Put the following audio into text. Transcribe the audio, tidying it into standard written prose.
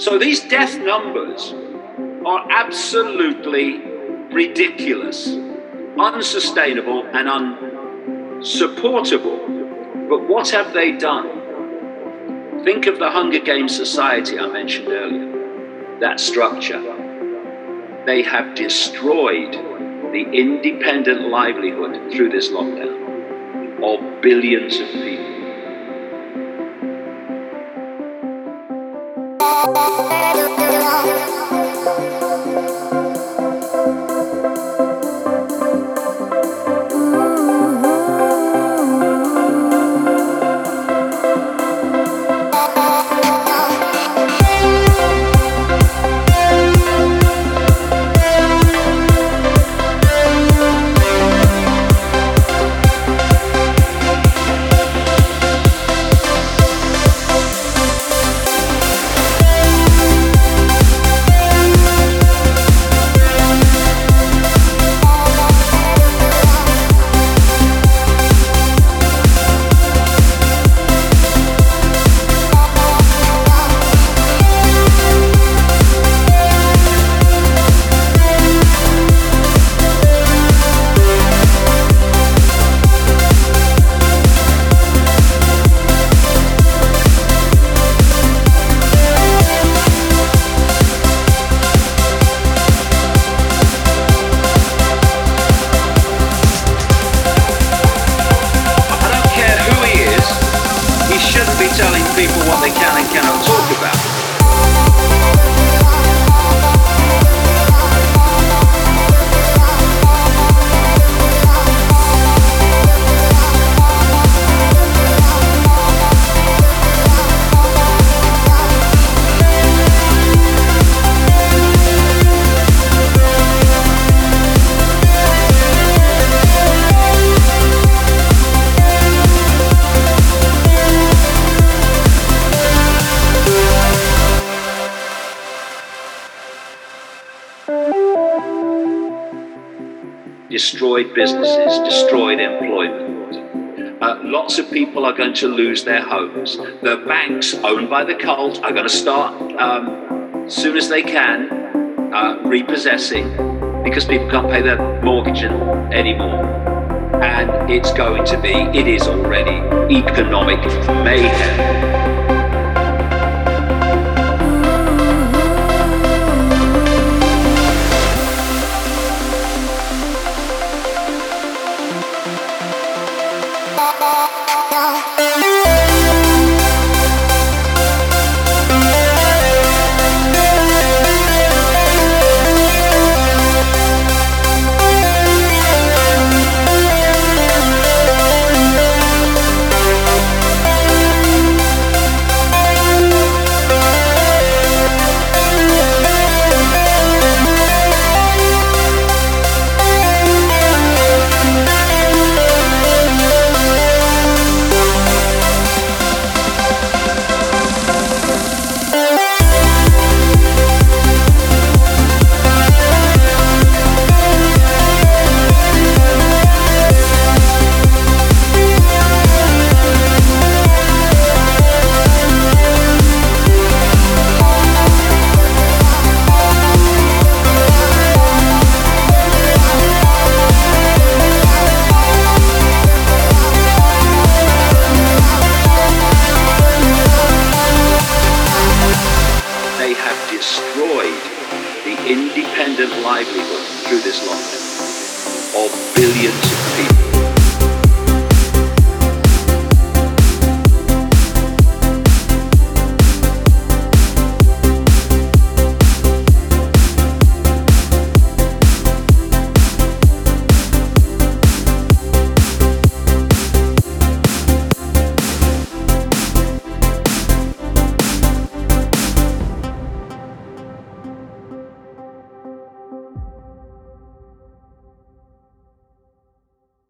So these death numbers are absolutely ridiculous, unsustainable, and unsupportable. But what have they done? Think of the Hunger Games Society I mentioned earlier, that structure. They have destroyed the independent livelihood through this lockdown of billions of people. Telling people what they can and cannot talk about. Destroyed businesses, destroyed employment. Lots of people are going to lose their homes. The banks owned by the cult are going to start, as soon as they can, repossessing because people can't pay their mortgage anymore. And it is already economic mayhem. Destroyed the independent livelihood through this lockdown of billions of people.